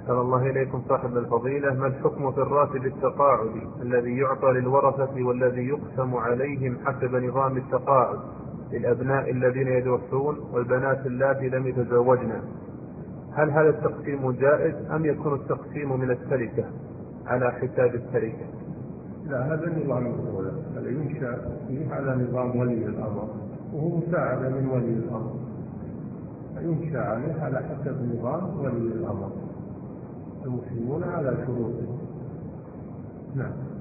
أحسن الله إليكم صاحب الفضيلة، ما الحكم في الراتب التقاعدي الذي يعطى للورثة والذي يقسم عليهم حسب نظام التقاعد للأبناء الذين يدرسون والبنات اللاتي لم يتزوجن؟ هل هذا التقسيم جائز أم يكون التقسيم من التركة على حساب التركة؟ لا، هذا نظام الدولة، هذا ينشأ فيه على نظام ولي الأمر، وهو مساعدة من ولي الأمر، ينشأ عليه على حسب نظام ولي الأمر، المسلمون على شروطهم. نعم.